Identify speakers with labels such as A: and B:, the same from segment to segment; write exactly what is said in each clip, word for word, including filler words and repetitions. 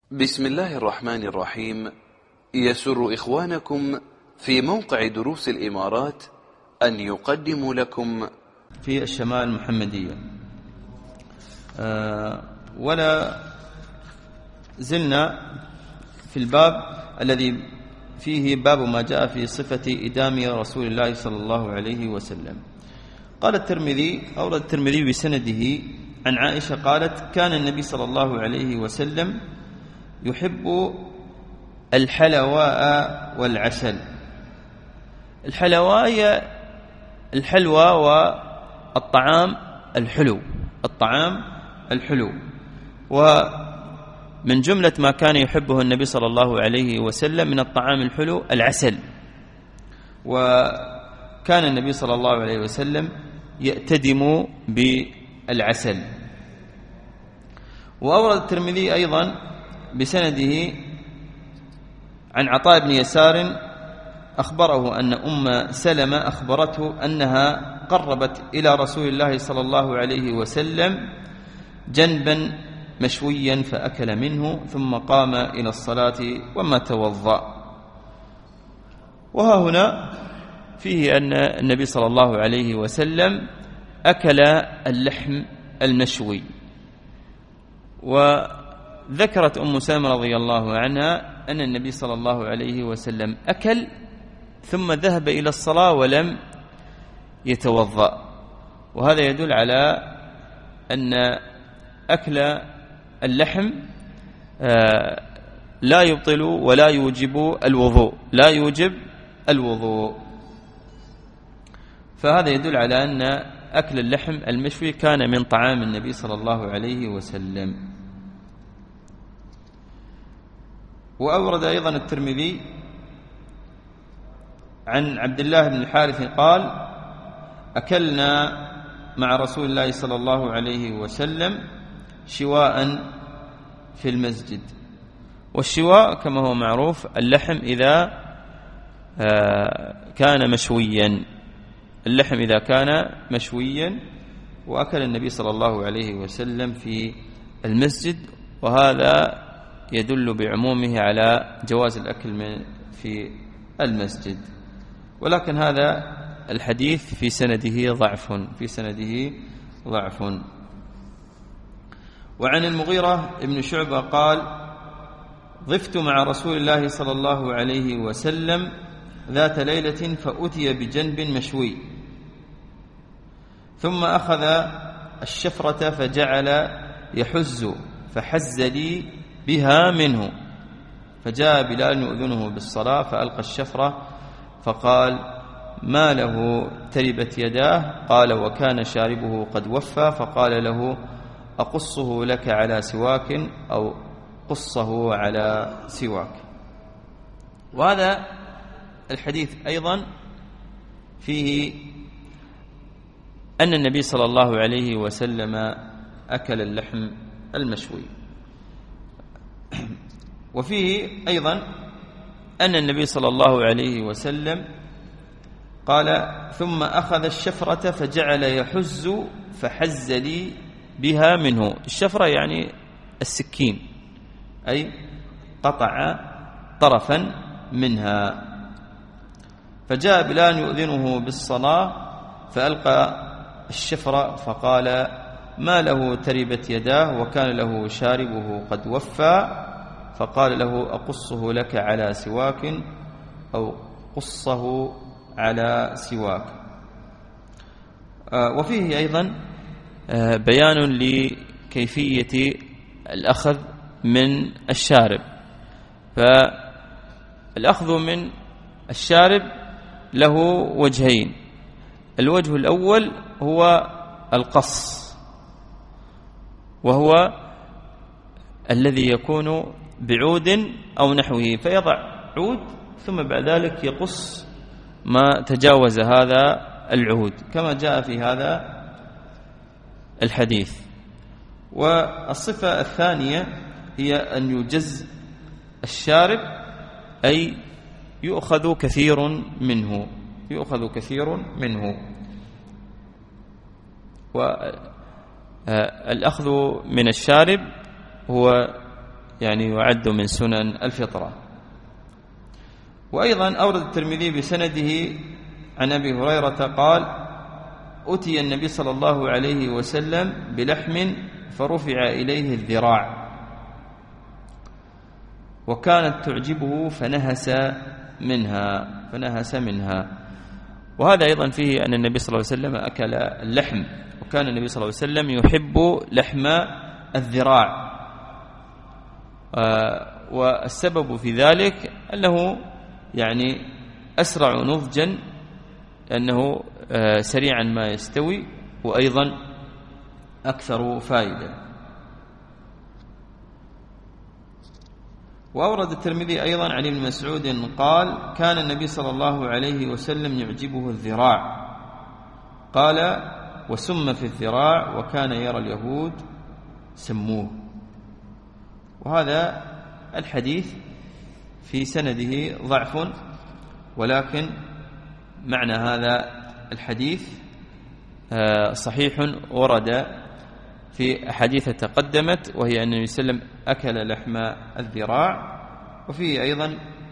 A: بسم الله الرحمن الرحيم. يسر إخوانكم في موقع دروس الإمارات أن يقدموا لكم
B: في الشمائل المحمدية. أه ولا زلنا في الباب الذي فيه باب ما جاء في صفة إدام رسول الله صلى الله عليه وسلم. قال الترمذي أورد الترمذي بسنده عن عائشة قالت: كان النبي صلى الله عليه وسلم يحب الحلواء والعسل. الحلواء هي الحلوى والطعام الحلو، الطعام الحلو. ومن جملة ما كان يحبه النبي صلى الله عليه وسلم من الطعام الحلو العسل، وكان النبي صلى الله عليه وسلم يأتدم بالعسل. وأورد الترمذي أيضا بسنده عن عطاء بن يسار أخبره أن أم سلمة أخبرته أنها قربت إلى رسول الله صلى الله عليه وسلم جنبا مشويا فأكل منه ثم قام إلى الصلاة وما توضأ. وها هنا فيه أن النبي صلى الله عليه وسلم أكل اللحم المشوي. وذكرت أم سلمة رضي الله عنها أن النبي صلى الله عليه وسلم أكل ثم ذهب إلى الصلاة ولم يتوضأ. وهذا يدل على أن أكل اللحم لا يبطل ولا يوجب الوضوء، لا يوجب الوضوء. فهذا يدل على أن أكل اللحم المشوي كان من طعام النبي صلى الله عليه وسلم. وأورد أيضا الترمذي عن عبد الله بن الحارث قال: أكلنا مع رسول الله صلى الله عليه وسلم شواء في المسجد. والشواء كما هو معروف اللحم إذا كان مشويا، اللحم إذا كان مشويا. وأكل النبي صلى الله عليه وسلم في المسجد، وهذا يدل بعمومه على جواز الأكل في المسجد. ولكن هذا الحديث في سنده ضعف في سنده ضعف. وعن المغيرة ابن شعبة قال: ضفت مع رسول الله صلى الله عليه وسلم ذات ليلة فأتي بجنب مشوي، ثم أخذ الشفرة فجعل يحز فحز لي بها منه، فجاء بلال يؤذنه بالصلاة فألقى الشفرة فقال: ما له تربت يداه؟ قال: وكان شاربه قد وفى. فقال له: أقصه لك على سواك أو قصه على سواك. وهذا الحديث أيضا فيه أن النبي صلى الله عليه وسلم أكل اللحم المشوي. وفيه أيضا أن النبي صلى الله عليه وسلم قال: ثم أخذ الشفرة فجعل يحز فحز لي بها منه. الشفرة يعني السكين، أي قطع طرفا منها. فجاء بلال يؤذنه بالصلاة فألقى الشفرة فقال: ما له تربت يداه؟ وكان له شاربه قد وفى. فقال له: أقصه لك على سواك أو قصه على سواك. وفيه أيضا بيان لكيفية الأخذ من الشارب. فالأخذ من الشارب له وجهين. الوجه الأول هو القص، وهو الذي يكون بعود أو نحوه، فيضع عود ثم بعد ذلك يقص ما تجاوز هذا العود كما جاء في هذا الحديث. والصفة الثانية هي أن يجز الشارب، أي يؤخذ كثير منه يؤخذ كثير منه. والأخذ من الشارب هو يعني يعد من سنن الفطرة. وأيضا أورد الترمذي بسنده عن أبي هريرة قال: أتي النبي صلى الله عليه وسلم بلحم فرفع إليه الذراع وكانت تعجبه فنهس منها فنهس منها وهذا أيضا فيه أن النبي صلى الله عليه وسلم أكل اللحم، وكان النبي صلى الله عليه وسلم يحب لحم الذراع، والسبب في ذلك أنه يعني أسرع نضجا، لأنه سريعا ما يستوي، وأيضا أكثر فائدة. وأورد الترمذي أيضا عن ابن مسعود قال: كان النبي صلى الله عليه وسلم يعجبه الذراع، قال: وسم في الذراع وكان يرى اليهود سموه. وهذا الحديث في سنده ضعف، ولكن معنى هذا الحديث صحيح ورد في أحاديث تقدمت، وهي أن النبي صلى الله عليه وسلم أكل لحم الذراع، وفيه أيضا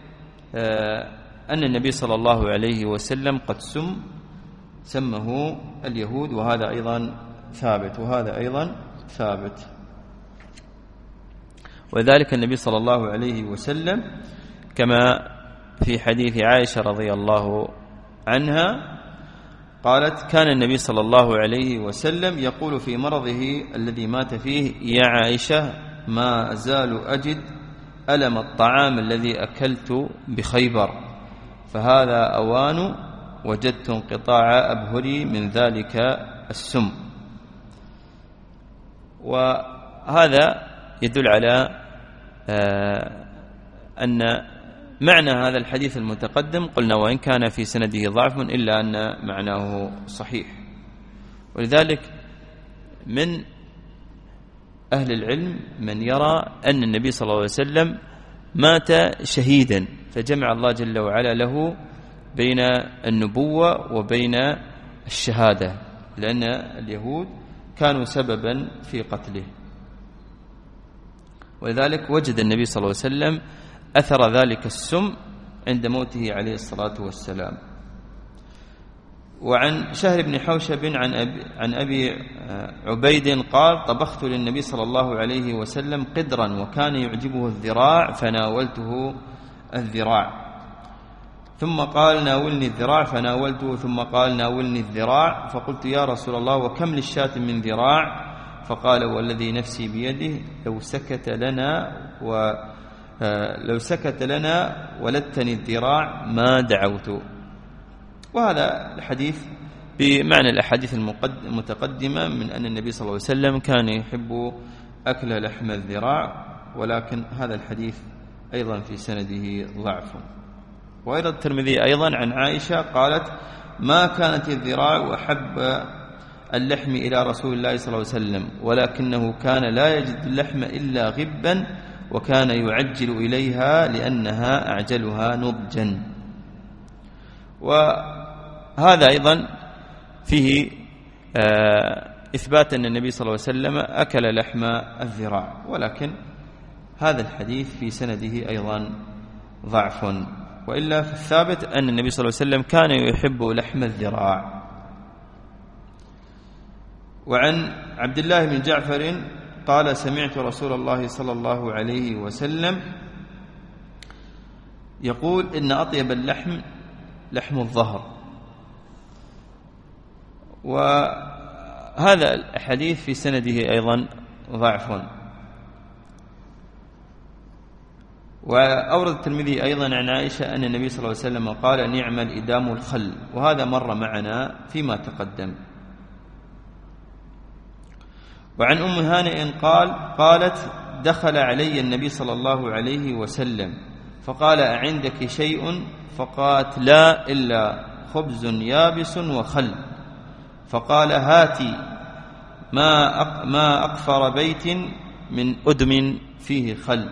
B: أن النبي صلى الله عليه وسلم قد سم سمه اليهود، وهذا أيضا ثابت وهذا أيضا ثابت. وذلك النبي صلى الله عليه وسلم كما في حديث عائشة رضي الله عنها قالت: كان النبي صلى الله عليه وسلم يقول في مرضه الذي مات فيه: يا عائشة، ما أزال أجد ألم الطعام الذي أكلت بخيبر، فهذا أوان وجدت انقطاع أبهري من ذلك السم. وهذا يدل على أن معنى هذا الحديث المتقدم قلنا وإن كان في سنده ضعف إلا أن معناه صحيح. ولذلك من أهل العلم من يرى أن النبي صلى الله عليه وسلم مات شهيدا، فجمع الله جل وعلا له بين النبوة وبين الشهادة، لأن اليهود كانوا سببا في قتله. ولذلك وجد النبي صلى الله عليه وسلم أثر ذلك السم عند موته عليه الصلاة والسلام. وعن شهر بن حوشب عن أبي, عن أبي عبيد قال: طبخت للنبي صلى الله عليه وسلم قدرا وكان يعجبه الذراع فناولته الذراع، ثم قال: ناولني الذراع، فناولته، ثم قال: ناولني الذراع، فقلت: يا رسول الله، وكم للشاة من ذراع؟ فقال: والذي نفسي بيده لو سكت لنا و لو سكت لنا ولدتني الذراع ما دعوت. وهذا الحديث بمعنى الأحاديث المتقدمة من أن النبي صلى الله عليه وسلم كان يحب أكل لحم الذراع، ولكن هذا الحديث أيضا في سنده ضعف. وأيضا الترمذي أيضا عن عائشة قالت: ما كانت الذراع أحب اللحم إلى رسول الله صلى الله عليه وسلم، ولكنه كان لا يجد اللحم إلا غبا، وكان يعجل إليها لأنها أعجلها نضجا. وهذا أيضا فيه إثبات أن النبي صلى الله عليه وسلم أكل لحم الذراع، ولكن هذا الحديث في سنده أيضا ضعف، وإلا في الثابت أن النبي صلى الله عليه وسلم كان يحب لحم الذراع. وعن عبد الله بن جعفر قال: سمعت رسول الله صلى الله عليه وسلم يقول: إن أطيب اللحم لحم الظهر. وهذا الحديث في سنده أيضا ضعف. وأورد الترمذي أيضا عن عائشة أن النبي صلى الله عليه وسلم قال: نعم الإدام الخل، وهذا مر معنا فيما تقدم. وعن أم هانئ قال قالت: دخل علي النبي صلى الله عليه وسلم فقال: أعندك شيء؟ فقالت: لا إلا خبز يابس وخل. فقال: هاتي ما ما أقفر بيت من أدم فيه خل.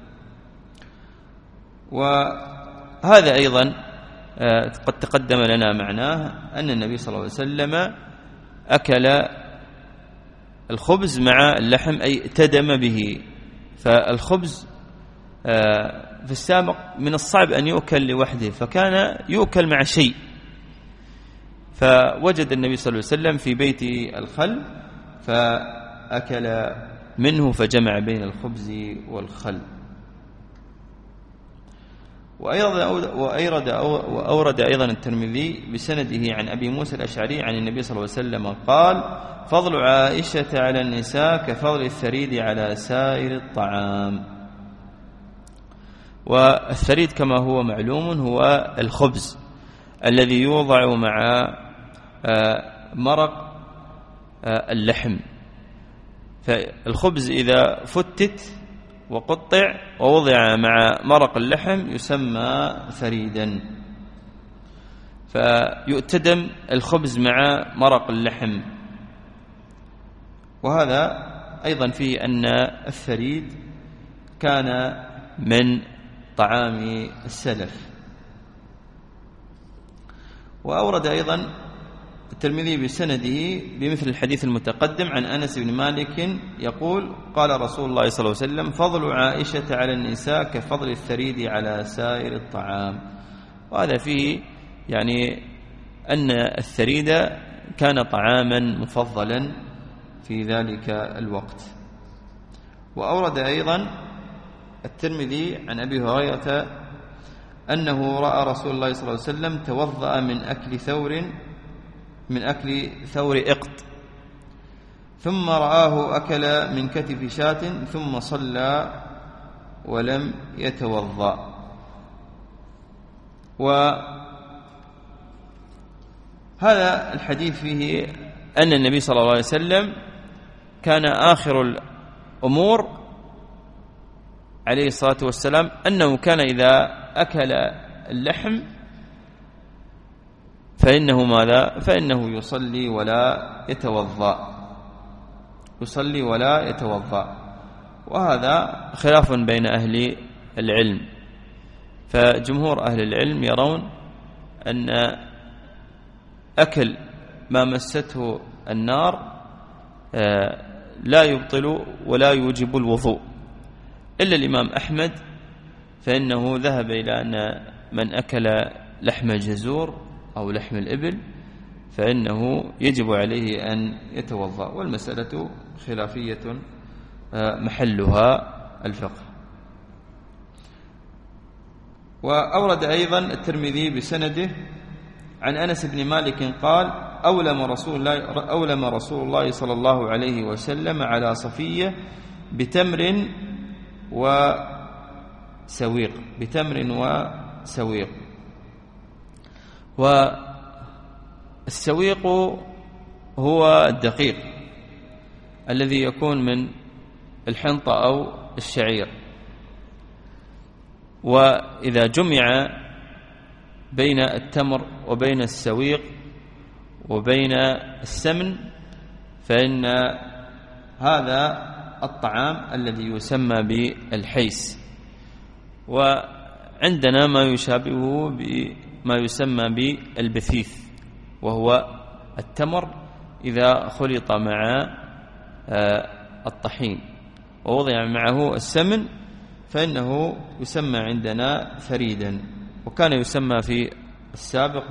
B: وهذا أيضا قد تقدم لنا معناه أن النبي صلى الله عليه وسلم أكل الخبز مع اللحم، أي اتدم به فالخبز في السابق من الصعب أن يؤكل لوحده، فكان يؤكل مع شيء، فوجد النبي صلى الله عليه وسلم في بيت الخل فأكل منه فجمع بين الخبز والخل. وأورد, وأورد أيضا الترمذي بسنده عن أبي موسى الأشعري عن النبي صلى الله عليه وسلم قال: فضل عائشة على النساء كفضل الثريد على سائر الطعام. والثريد كما هو معلوم هو الخبز الذي يوضع مع مرق اللحم، فالخبز إذا فتت وقطع ووضع مع مرق اللحم يسمى ثريدا، فيؤتدم الخبز مع مرق اللحم. وهذا أيضا فيه أن الثريد كان من طعام السلف. وأورد أيضا الترمذي بسنده بمثل الحديث المتقدم عن أنس بن مالك يقول: قال رسول الله صلى الله عليه وسلم: فضل عائشة على النساء كفضل الثريد على سائر الطعام. وهذا فيه يعني أن الثريد كان طعاما مفضلا في ذلك الوقت. وأورد أيضا الترمذي عن أبي هريرة أنه رأى رسول الله صلى الله عليه وسلم توضأ من أكل ثور من أكل ثور إقط، ثم رآه أكل من كتف شاة ثم صلى ولم يتوضأ. وهذا الحديث فيه أن النبي صلى الله عليه وسلم كان آخر الأمور عليه الصلاة والسلام أنه كان إذا أكل اللحم فإنه ماذا؟ فإنه يصلي ولا يتوضأ يصلي ولا يتوضأ. وهذا خلاف بين أهل العلم، فجمهور أهل العلم يرون أن أكل ما مسته النار لا يبطل ولا يوجب الوضوء، إلا الإمام أحمد فإنه ذهب إلى أن من أكل لحم الجزور أو لحم الإبل فإنه يجب عليه أن يتوضأ، والمسألة خلافية محلها الفقه. وأورد أيضا الترمذي بسنده عن أنس بن مالك قال: أولم رسول الله, أولم رسول الله صلى الله عليه وسلم على صفية بتمر وسويق بتمر وسويق. والسويق هو الدقيق الذي يكون من الحنطة أو الشعير، وإذا جمع بين التمر وبين السويق وبين السمن فإن هذا الطعام الذي يسمى بالحيس. وعندنا ما يشابهه بما يسمى بالبثيث، وهو التمر إذا خلط مع الطحين ووضع معه السمن فإنه يسمى عندنا ثريدا، وكان يسمى في السابق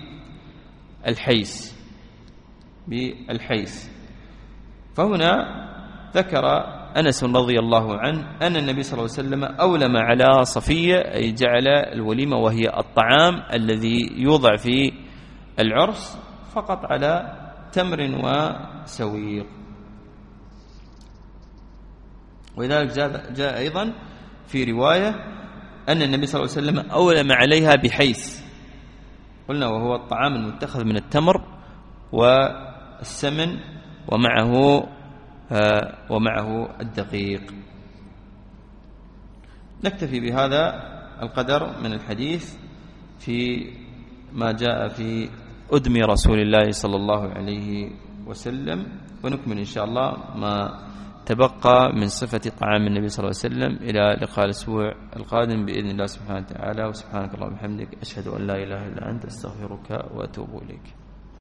B: بالحيس بالحيس. فهنا ذكر أنس رضي الله عنه أن النبي صلى الله عليه وسلم أولم على صفية، أي جعل الوليمة وهي الطعام الذي يوضع في العرس فقط على تمر وسويق. ولذلك جاء أيضا في رواية أن النبي صلى الله عليه وسلم أولم عليها بحيس، قلنا وهو الطعام المتخذ من التمر والسمن ومعه ومعه الدقيق. نكتفي بهذا القدر من الحديث في ما جاء في أدم رسول الله صلى الله عليه وسلم، ونكمل إن شاء الله ما تبقى من صفة طعام النبي صلى الله عليه وسلم إلى لقاء الأسبوع القادم بإذن الله سبحانه وتعالى. وسبحانك اللهم وبحمدك، أشهد أن لا إله إلا أنت، أستغفرك وأتوب إليك.